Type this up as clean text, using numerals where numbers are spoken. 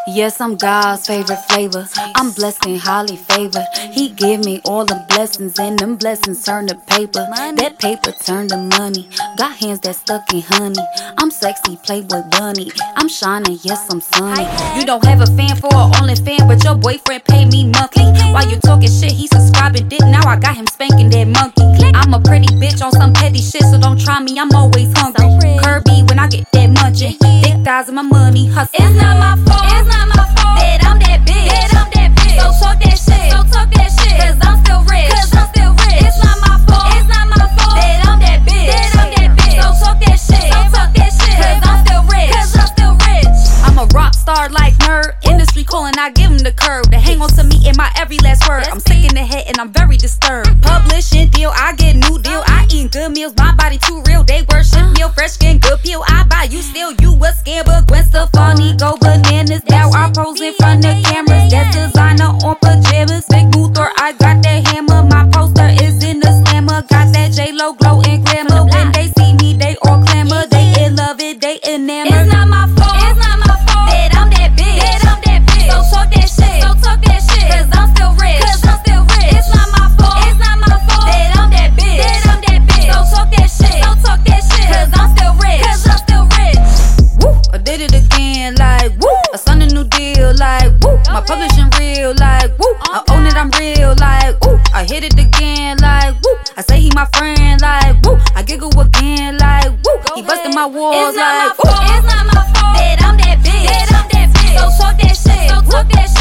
Yes, I'm God's favorite flavor. I'm blessed and highly favored. He give me all the blessings, and them blessings turn to paper. That paper turn to money. Got hands that stuck in honey. I'm sexy, Playboy bunny. I'm shining, yes, I'm sunny. You don't have a fan for an only fan, but your boyfriend pay me monthly. While you talking shit, he subscribing dick. Now I got him spanking that monkey. I'm a pretty bitch on some petty shit, so don't try me, I'm always hungry. Kirby when I get that munchin'. Thick thighs and my money hustle. It's not my fault. It's not my fault that I'm that bitch. So talk that shit. Cause I'm still rich. It's not my fault. It's not my fault that I'm that bitch. So talk that shit. Cause I'm still rich. I'm a rock star like nerd. Industry calling, I give him the curve. They hang on to me in my every last word. I'm sick in the head and I'm very disturbed. Publishing deal, I get new deal. I eat good meals, my body too real. They worship meal, fresh skin, good peel. I buy you still, you a scam, but Gwen Stefani go bananas. Now I pose in front of cameras. That's designer on pajamas. Big Luthor, I got that hammer. My poster is in the slammer. Got that J-Lo glow and glamour. When they see me, they all clamor. They in love it, they enamored. It's not my fault. It's not my fault that I'm that bitch. So talk that shit. Cause I'm still rich. It's not my fault. It's not my fault that I'm that bitch. So talk that shit. Cause I'm still rich. Woo, I did it again, like woo. I signed a new deal, like woo. My publishing real, like woo. I own it, I'm real, like woo. I hit it again, like woo. I say he my friend, like woo. I giggle again, like woo. He busted my walls, It's not my like woo. fault. It's not my fault that I'm that bitch. So talk that shit.